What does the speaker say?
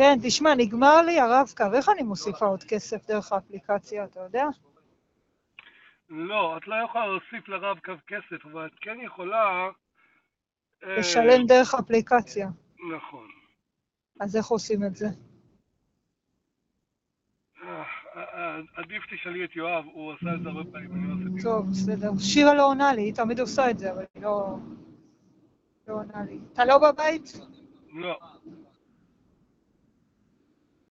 כן, תשמע, נגמר לי הרב-קו, איך אני מוסיפה עוד כסף דרך האפליקציה, אתה יודע? לא, את לא יכולה להוסיף לרב-קו כסף, אבל את כן יכולה... לשלם דרך האפליקציה. נכון. אז איך עושים את זה? עדיף תשאלי את יואב, הוא עשה את זה הרבה פעמים, אני לא עשיתי את טוב, בסדר. שירה לא עונה לי, היא תמיד עושה את זה, אבל היא לא עונה לי. אתה לא בבית? זה. לא.